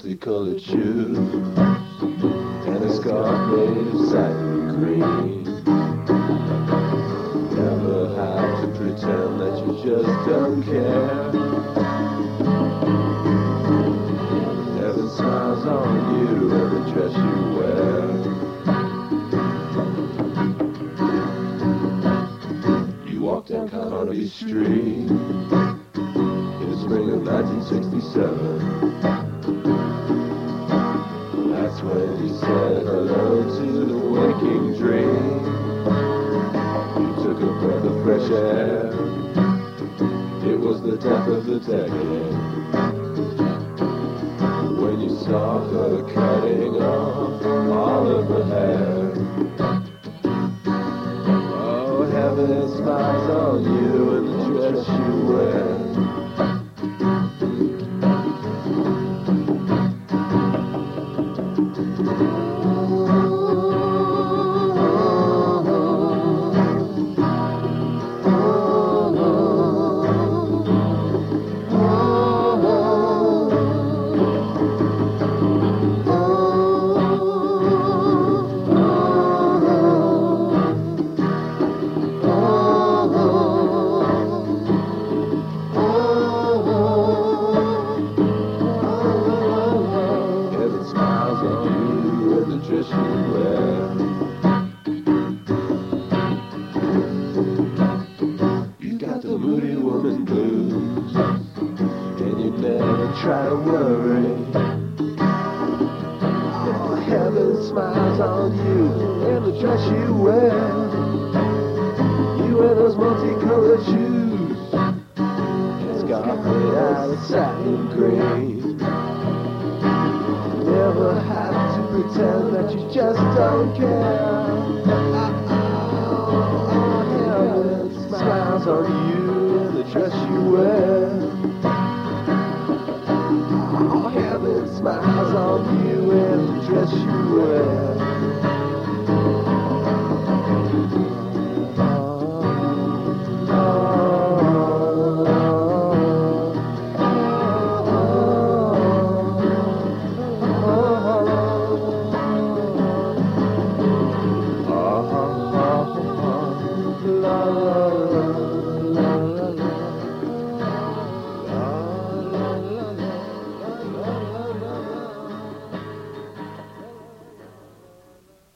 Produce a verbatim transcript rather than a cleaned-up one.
multicolored shoes and a scarf made of satin green. Never have to pretend that you just don't care. Heaven smiles on you and the dress you wear. You walk down Carnaby Street in the spring of nineteen sixty-seven. That's when you said hello to the waking dream. You took a breath of fresh air. It was the death of the decade when you saw her cutting off all of her hair. Oh, heaven smiles on you and the dress you wear. Dress you wear. You got the moody woman blues, and you never try to worry. Oh, heaven smiles on you and the dress you wear. You wear those multicolored shoes and scarf made out of satin green. Never have to pretend that you just don't care. Oh, heaven smiles on you and the dress you wear.